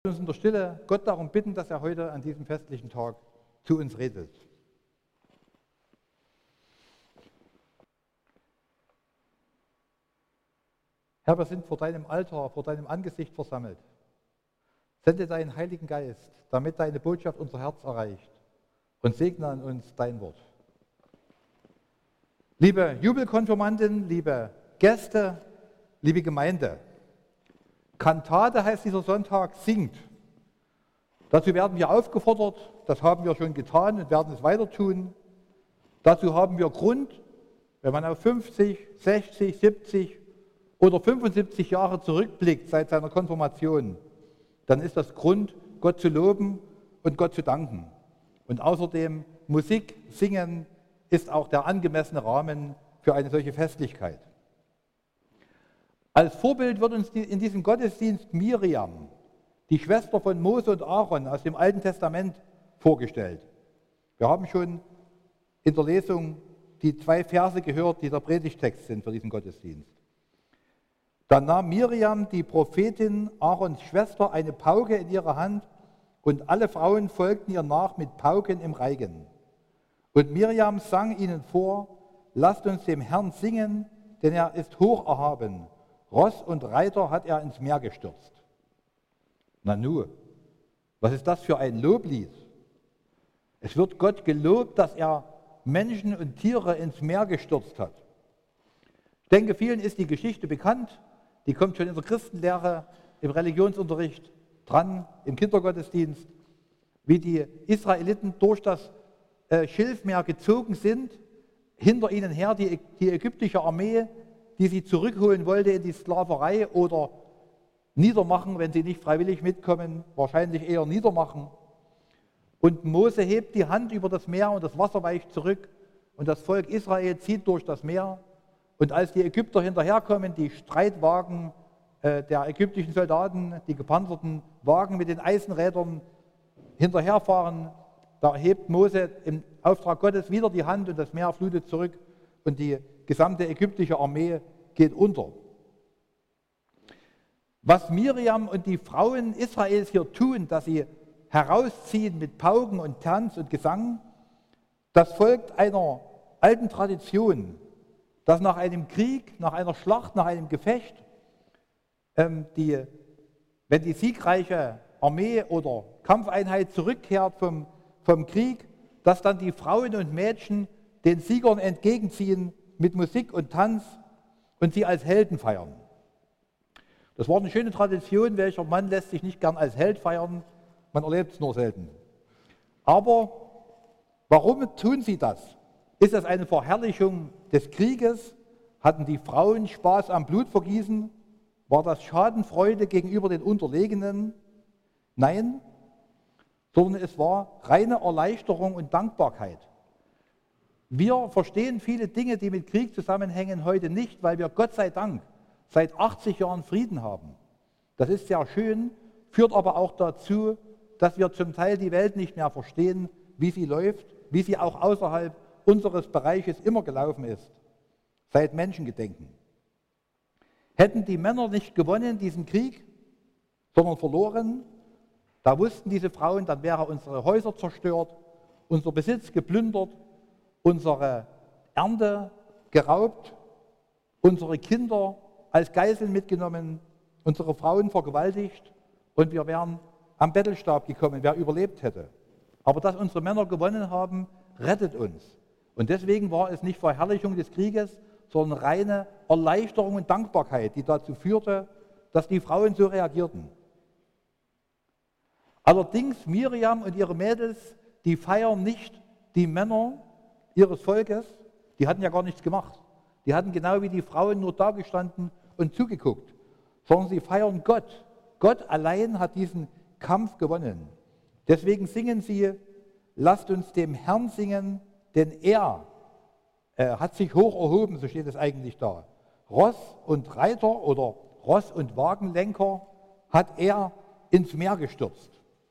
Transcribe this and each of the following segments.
uns in der Stille Gott darum bitten, dass er heute an diesem festlichen Tag zu uns redet. Herr, wir sind vor deinem Altar, vor deinem Angesicht versammelt. Sende deinen Heiligen Geist, damit deine Botschaft unser Herz erreicht, und segne an uns dein Wort. Liebe Jubelkonfirmanden, liebe Gäste, liebe Gemeinde, Kantate heißt dieser Sonntag, singt. Dazu werden wir aufgefordert, das haben wir schon getan und werden es weiter tun. Dazu haben wir Grund, wenn man auf 50, 60, 70 oder 75 Jahre zurückblickt seit seiner Konfirmation, dann ist das Grund, Gott zu loben und Gott zu danken. Und außerdem Musik, Singen ist auch der angemessene Rahmen für eine solche Festlichkeit. Als Vorbild wird uns in diesem Gottesdienst Miriam, die Schwester von Mose und Aaron aus dem Alten Testament, vorgestellt. Wir haben schon in der Lesung die 2 Verse gehört, die der Predigtext sind für diesen Gottesdienst. Dann nahm Miriam, die Prophetin, Aarons Schwester, eine Pauke in ihre Hand, und alle Frauen folgten ihr nach mit Pauken im Reigen. Und Miriam sang ihnen vor: Lasst uns dem Herrn singen, denn er ist hoch erhaben. Ross und Reiter hat er ins Meer gestürzt. Nanu, was ist das für ein Loblied? Es wird Gott gelobt, dass er Menschen und Tiere ins Meer gestürzt hat. Ich denke, vielen ist die Geschichte bekannt. Die kommt schon in der Christenlehre, im Religionsunterricht dran, im Kindergottesdienst, wie die Israeliten durch das Schilfmeer gezogen sind, hinter ihnen her die ägyptische Armee, die sie zurückholen wollte in die Sklaverei oder niedermachen, wenn sie nicht freiwillig mitkommen, wahrscheinlich eher niedermachen. Und Mose hebt die Hand über das Meer und das Wasser weicht zurück und das Volk Israel zieht durch das Meer. Und als die Ägypter hinterherkommen, die Streitwagen der ägyptischen Soldaten, die gepanzerten Wagen mit den Eisenrädern hinterherfahren, da hebt Mose im Auftrag Gottes wieder die Hand und das Meer flutet zurück und die gesamte ägyptische Armee geht unter. Was Miriam und die Frauen Israels hier tun, dass sie herausziehen mit Pauken und Tanz und Gesang, das folgt einer alten Tradition, dass nach einem Krieg, nach einer Schlacht, nach einem Gefecht, wenn die siegreiche Armee oder Kampfeinheit zurückkehrt vom Krieg, dass dann die Frauen und Mädchen den Siegern entgegenziehen mit Musik und Tanz und sie als Helden feiern. Das war eine schöne Tradition, welcher Mann lässt sich nicht gern als Held feiern, man erlebt es nur selten. Aber warum tun sie das? Ist das eine Verherrlichung des Krieges? Hatten die Frauen Spaß am Blutvergießen? War das Schadenfreude gegenüber den Unterlegenen? Nein, sondern es war reine Erleichterung und Dankbarkeit. Wir verstehen viele Dinge, die mit Krieg zusammenhängen, heute nicht, weil wir Gott sei Dank seit 80 Jahren Frieden haben. Das ist sehr schön, führt aber auch dazu, dass wir zum Teil die Welt nicht mehr verstehen, wie sie läuft, wie sie auch außerhalb unseres Bereiches immer gelaufen ist, seit Menschengedenken. Hätten die Männer nicht gewonnen, diesen Krieg, sondern verloren, da wussten diese Frauen, dann wären unsere Häuser zerstört, unser Besitz geplündert, unsere Ernte geraubt, unsere Kinder als Geiseln mitgenommen, unsere Frauen vergewaltigt und wir wären am Bettelstab gekommen, wer überlebt hätte. Aber dass unsere Männer gewonnen haben, rettet uns. Und deswegen war es nicht Verherrlichung des Krieges, sondern reine Erleichterung und Dankbarkeit, die dazu führte, dass die Frauen so reagierten. Allerdings Miriam und ihre Mädels, die feiern nicht die Männer ihres Volkes, die hatten ja gar nichts gemacht. Die hatten genau wie die Frauen nur dagestanden und zugeguckt, sondern sie feiern Gott. Gott allein hat diesen Kampf gewonnen. Deswegen singen sie: Lasst uns dem Herrn singen, denn er hat sich hoch erhoben, so steht es eigentlich da. Ross und Reiter oder Ross und Wagenlenker hat er ins Meer gestürzt.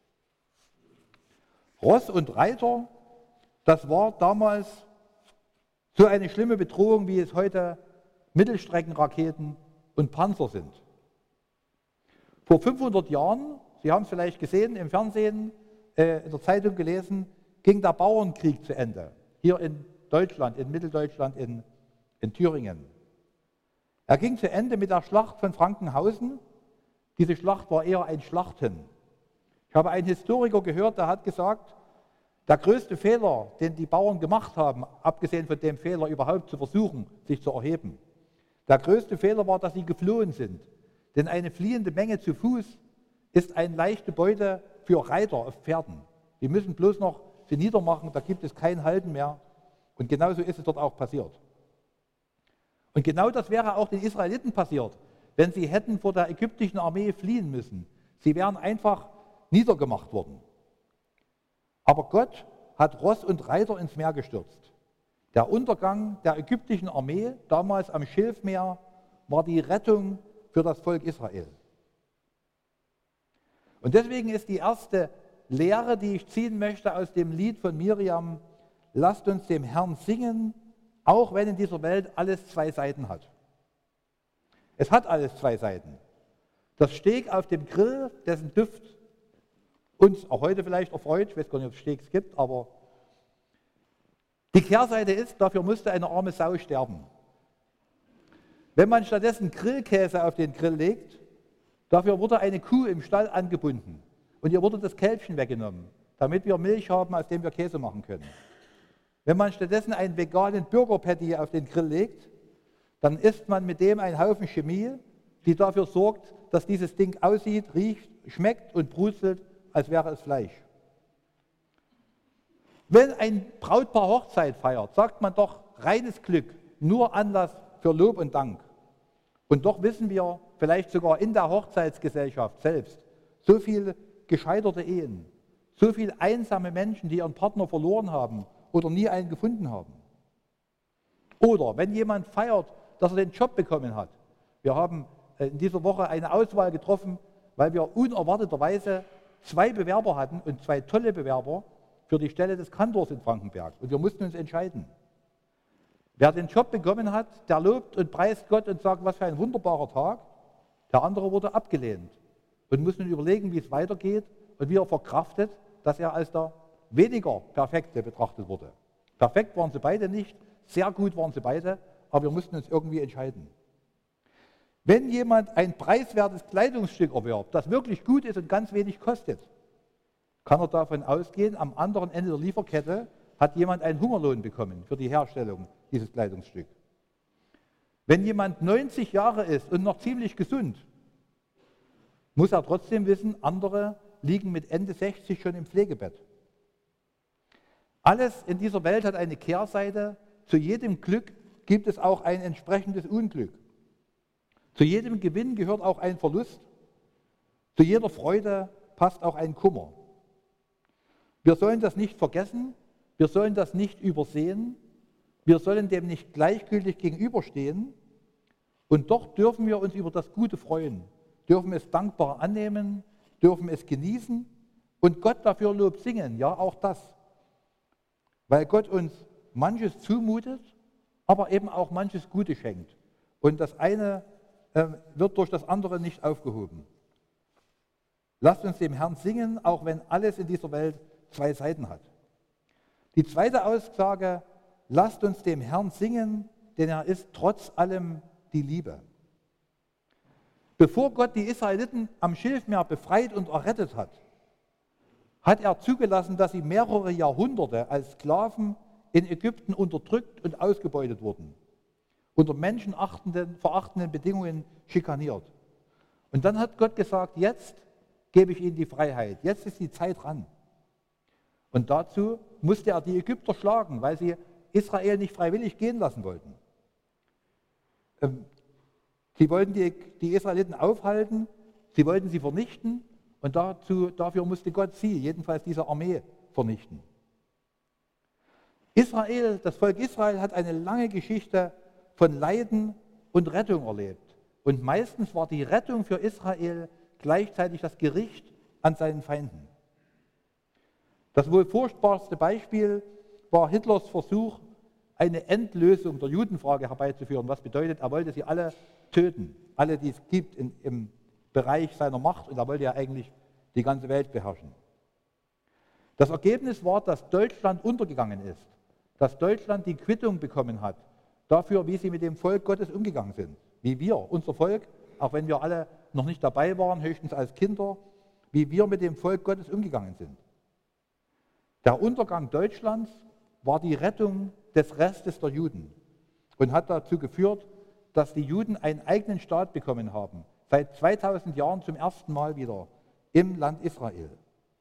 Ross und Reiter, das war damals so eine schlimme Bedrohung, wie es heute Mittelstreckenraketen und Panzer sind. Vor 500 Jahren Sie haben es vielleicht gesehen im Fernsehen, in der Zeitung gelesen, ging der Bauernkrieg zu Ende. Hier in Deutschland, in Mitteldeutschland, in Thüringen. Er ging zu Ende mit der Schlacht von Frankenhausen. Diese Schlacht war eher ein Schlachten. Ich habe einen Historiker gehört, der hat gesagt, der größte Fehler, den die Bauern gemacht haben, abgesehen von dem Fehler überhaupt zu versuchen, sich zu erheben, der größte Fehler war, dass sie geflohen sind. Denn eine fliehende Menge zu Fuß ist eine leichte Beute für Reiter auf Pferden. Die müssen bloß noch sie niedermachen, da gibt es kein Halten mehr. Und genauso ist es dort auch passiert. Und genau das wäre auch den Israeliten passiert, wenn sie hätten vor der ägyptischen Armee fliehen müssen. Sie wären einfach niedergemacht worden. Aber Gott hat Ross und Reiter ins Meer gestürzt. Der Untergang der ägyptischen Armee, damals am Schilfmeer, war die Rettung für das Volk Israel. Und deswegen ist die erste Lehre, die ich ziehen möchte aus dem Lied von Miriam, lasst uns dem Herrn singen, auch wenn in dieser Welt alles zwei Seiten hat. Es hat alles zwei Seiten. Das Steak auf dem Grill, dessen Duft uns auch heute vielleicht erfreut, ich weiß gar nicht, ob es Steaks gibt, aber die Kehrseite ist, dafür musste eine arme Sau sterben. Wenn man stattdessen Grillkäse auf den Grill legt, dafür wurde eine Kuh im Stall angebunden und ihr wurde das Kälbchen weggenommen, damit wir Milch haben, aus dem wir Käse machen können. Wenn man stattdessen einen veganen Burger Patty auf den Grill legt, dann isst man mit dem einen Haufen Chemie, die dafür sorgt, dass dieses Ding aussieht, riecht, schmeckt und bruzelt, als wäre es Fleisch. Wenn ein Brautpaar Hochzeit feiert, sagt man doch reines Glück, nur Anlass für Lob und Dank. Und doch wissen wir, vielleicht sogar in der Hochzeitsgesellschaft selbst, so viele gescheiterte Ehen, so viele einsame Menschen, die ihren Partner verloren haben oder nie einen gefunden haben. Oder wenn jemand feiert, dass er den Job bekommen hat. Wir haben in dieser Woche eine Auswahl getroffen, weil wir unerwarteterweise 2 Bewerber hatten und 2 tolle Bewerber für die Stelle des Kantors in Frankenberg. Und wir mussten uns entscheiden. Wer den Job bekommen hat, der lobt und preist Gott und sagt, was für ein wunderbarer Tag. Der andere wurde abgelehnt und muss nun überlegen, wie es weitergeht und wie er verkraftet, dass er als der weniger Perfekte betrachtet wurde. Perfekt waren sie beide nicht, sehr gut waren sie beide, aber wir mussten uns irgendwie entscheiden. Wenn jemand ein preiswertes Kleidungsstück erwirbt, das wirklich gut ist und ganz wenig kostet, kann er davon ausgehen, am anderen Ende der Lieferkette hat jemand einen Hungerlohn bekommen für die Herstellung dieses Kleidungsstücks. Wenn jemand 90 Jahre ist und noch ziemlich gesund, muss er trotzdem wissen, andere liegen mit Ende 60 schon im Pflegebett. Alles in dieser Welt hat eine Kehrseite. Zu jedem Glück gibt es auch ein entsprechendes Unglück. Zu jedem Gewinn gehört auch ein Verlust. Zu jeder Freude passt auch ein Kummer. Wir sollen das nicht vergessen, wir sollen das nicht übersehen, wir sollen dem nicht gleichgültig gegenüberstehen und doch dürfen wir uns über das Gute freuen, dürfen es dankbar annehmen, dürfen es genießen und Gott dafür Lob singen, ja auch das. Weil Gott uns manches zumutet, aber eben auch manches Gute schenkt. Und das eine wird durch das andere nicht aufgehoben. Lasst uns dem Herrn singen, auch wenn alles in dieser Welt zwei Seiten hat. Die zweite Aussage, lasst uns dem Herrn singen, denn er ist trotz allem die Liebe. Bevor Gott die Israeliten am Schilfmeer befreit und errettet hat, hat er zugelassen, dass sie mehrere Jahrhunderte als Sklaven in Ägypten unterdrückt und ausgebeutet wurden, unter menschenverachtenden Bedingungen schikaniert. Und dann hat Gott gesagt, jetzt gebe ich ihnen die Freiheit, jetzt ist die Zeit dran. Und dazu musste er die Ägypter schlagen, weil sie Israel nicht freiwillig gehen lassen wollten. Sie wollten die Israeliten aufhalten, sie wollten sie vernichten und dafür musste Gott sie, jedenfalls diese Armee, vernichten. Das Volk Israel hat eine lange Geschichte von Leiden und Rettung erlebt. Und meistens war die Rettung für Israel gleichzeitig das Gericht an seinen Feinden. Das wohl furchtbarste Beispiel war Hitlers Versuch, eine Endlösung der Judenfrage herbeizuführen. Was bedeutet, er wollte sie alle töten, alle, die es gibt im Bereich seiner Macht. Und er wollte ja eigentlich die ganze Welt beherrschen. Das Ergebnis war, dass Deutschland untergegangen ist, dass Deutschland die Quittung bekommen hat dafür, wie sie mit dem Volk Gottes umgegangen sind. Wie wir, unser Volk, auch wenn wir alle noch nicht dabei waren, höchstens als Kinder, wie wir mit dem Volk Gottes umgegangen sind. Der Untergang Deutschlands war die Rettung des Restes der Juden und hat dazu geführt, dass die Juden einen eigenen Staat bekommen haben, seit 2000 Jahren zum ersten Mal wieder im Land Israel.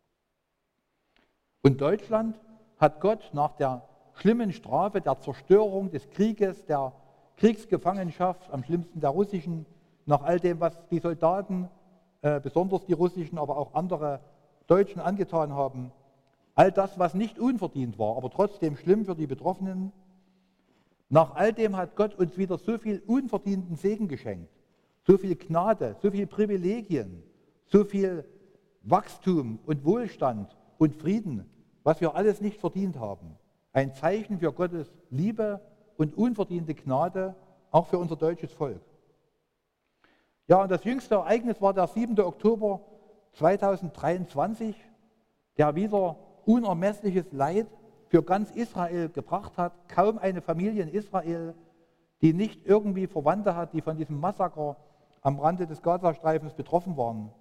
Und Deutschland hat Gott nach der schlimmen Strafe, der Zerstörung, des Krieges, der Kriegsgefangenschaft, am schlimmsten der russischen, nach all dem, was die Soldaten, besonders die russischen, aber auch andere Deutschen angetan haben, all das, was nicht unverdient war, aber trotzdem schlimm für die Betroffenen, nach all dem hat Gott uns wieder so viel unverdienten Segen geschenkt, so viel Gnade, so viel Privilegien, so viel Wachstum und Wohlstand und Frieden, was wir alles nicht verdient haben. Ein Zeichen für Gottes Liebe und unverdiente Gnade, auch für unser deutsches Volk. Ja, und das jüngste Ereignis war der 7. Oktober 2023, der wieder unermessliches Leid für ganz Israel gebracht hat. Kaum eine Familie in Israel, die nicht irgendwie Verwandte hat, die von diesem Massaker am Rande des Gazastreifens betroffen waren.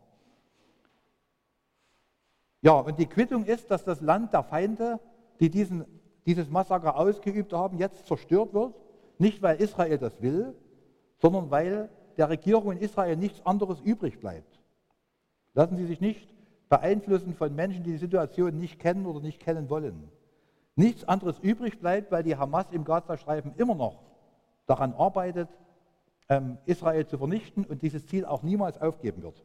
Ja, und die Quittung ist, dass das Land der Feinde, die dieses Massaker ausgeübt haben, jetzt zerstört wird. Nicht, weil Israel das will, sondern weil der Regierung in Israel nichts anderes übrig bleibt. Lassen Sie sich nicht beeinflussen von Menschen, die die Situation nicht kennen oder nicht kennen wollen. Nichts anderes übrig bleibt, weil die Hamas im Gazastreifen immer noch daran arbeitet, Israel zu vernichten und dieses Ziel auch niemals aufgeben wird.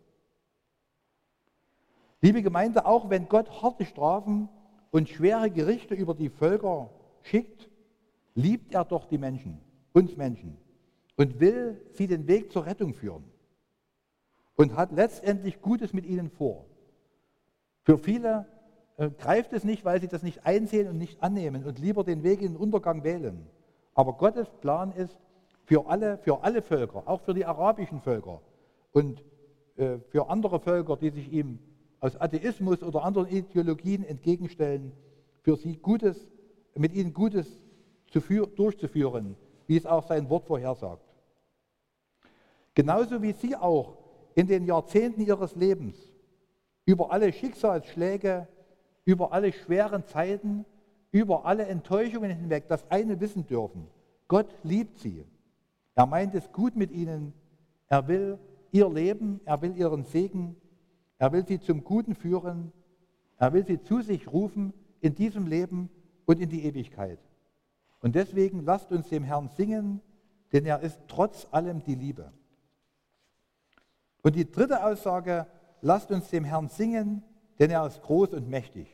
Liebe Gemeinde, auch wenn Gott harte Strafen und schwere Gerichte über die Völker schickt, liebt er doch die Menschen, uns Menschen, und will sie den Weg zur Rettung führen und hat letztendlich Gutes mit ihnen vor. Für viele greift es nicht, weil sie das nicht einsehen und nicht annehmen und lieber den Weg in den Untergang wählen. Aber Gottes Plan ist für alle Völker, auch für die arabischen Völker und für andere Völker, die sich ihm aus Atheismus oder anderen Ideologien entgegenstellen, für sie Gutes, mit ihnen Gutes durchzuführen, wie es auch sein Wort vorhersagt. Genauso wie sie auch in den Jahrzehnten ihres Lebens über alle Schicksalsschläge, über alle schweren Zeiten, über alle Enttäuschungen hinweg das eine wissen dürfen: Gott liebt sie. Er meint es gut mit ihnen. Er will ihr Leben, er will ihren Segen, er will sie zum Guten führen, er will sie zu sich rufen in diesem Leben und in die Ewigkeit. Und deswegen lasst uns dem Herrn singen, denn er ist trotz allem die Liebe. Und die dritte Aussage: Lasst uns dem Herrn singen, denn er ist groß und mächtig.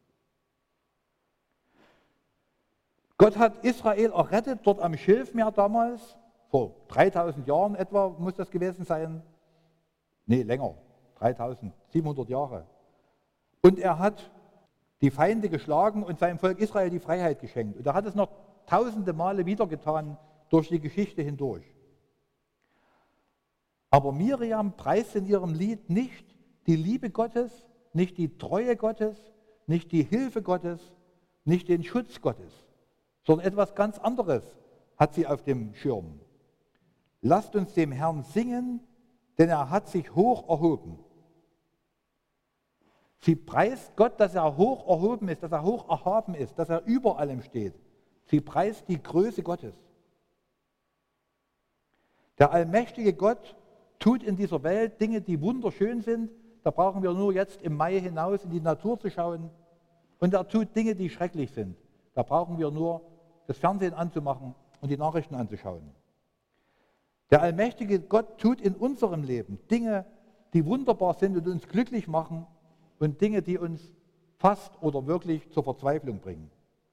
Gott hat Israel errettet, dort am Schilfmeer damals, vor 3000 Jahren etwa muss das gewesen sein. Nee, länger, 3700 Jahre. Und er hat die Feinde geschlagen und seinem Volk Israel die Freiheit geschenkt. Und er hat es noch tausende Male wieder getan durch die Geschichte hindurch. Aber Miriam preist in ihrem Lied nicht die Liebe Gottes, nicht die Treue Gottes, nicht die Hilfe Gottes, nicht den Schutz Gottes, sondern etwas ganz anderes hat sie auf dem Schirm. Lasst uns dem Herrn singen, denn er hat sich hoch erhoben. Sie preist Gott, dass er hoch erhoben ist, dass er hoch erhaben ist, dass er über allem steht. Sie preist die Größe Gottes. Der allmächtige Gott tut in dieser Welt Dinge, die wunderschön sind. Da brauchen wir nur jetzt im Mai hinaus in die Natur zu schauen. Und er tut Dinge, die schrecklich sind. Da brauchen wir nur das Fernsehen anzumachen und die Nachrichten anzuschauen. Der allmächtige Gott tut in unserem Leben Dinge, die wunderbar sind und uns glücklich machen, und Dinge, die uns fast oder wirklich zur Verzweiflung bringen.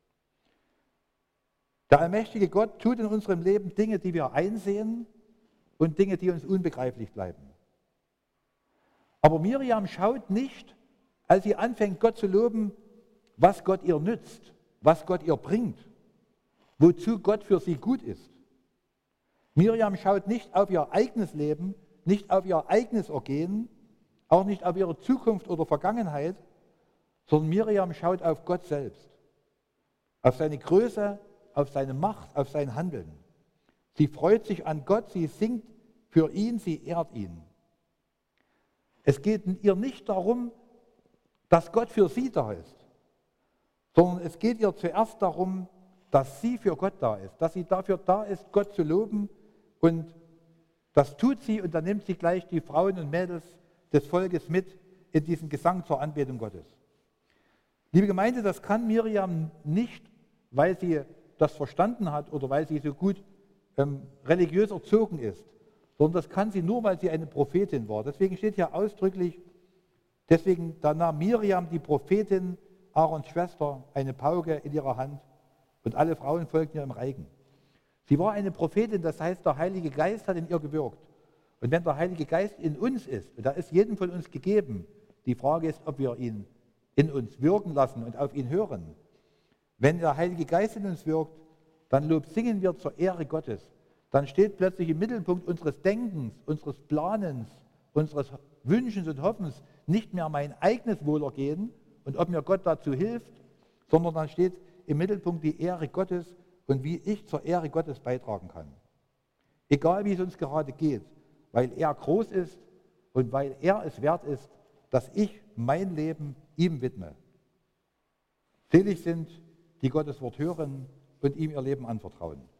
Der allmächtige Gott tut in unserem Leben Dinge, die wir einsehen, und Dinge, die uns unbegreiflich bleiben. Aber Miriam schaut nicht, als sie anfängt, Gott zu loben, was Gott ihr nützt, was Gott ihr bringt, wozu Gott für sie gut ist. Miriam schaut nicht auf ihr eigenes Leben, nicht auf ihr eigenes Ergehen, auch nicht auf ihre Zukunft oder Vergangenheit, sondern Miriam schaut auf Gott selbst, auf seine Größe, auf seine Macht, auf sein Handeln. Sie freut sich an Gott, sie singt für ihn, sie ehrt ihn. Es geht ihr nicht darum, dass Gott für sie da ist, sondern es geht ihr zuerst darum, dass sie für Gott da ist, dass sie dafür da ist, Gott zu loben, und das tut sie, und dann nimmt sie gleich die Frauen und Mädels des Volkes mit in diesen Gesang zur Anbetung Gottes. Liebe Gemeinde, das kann Miriam nicht, weil sie das verstanden hat oder weil sie so gut religiös erzogen ist, sondern das kann sie nur, weil sie eine Prophetin war. Deswegen steht hier ausdrücklich, da nahm Miriam, die Prophetin, Aarons Schwester, eine Pauke in ihrer Hand, und alle Frauen folgten ihr im Reigen. Sie war eine Prophetin, das heißt, der Heilige Geist hat in ihr gewirkt. Und wenn der Heilige Geist in uns ist, und da ist jedem von uns gegeben, die Frage ist, ob wir ihn in uns wirken lassen und auf ihn hören. Wenn der Heilige Geist in uns wirkt, dann singen wir zur Ehre Gottes. Dann steht plötzlich im Mittelpunkt unseres Denkens, unseres Planens, unseres Wünschens und Hoffens nicht mehr mein eigenes Wohlergehen und ob mir Gott dazu hilft, sondern dann steht im Mittelpunkt die Ehre Gottes und wie ich zur Ehre Gottes beitragen kann. Egal wie es uns gerade geht, weil er groß ist und weil er es wert ist, dass ich mein Leben ihm widme. Selig sind, die Gottes Wort hören und ihm ihr Leben anvertrauen.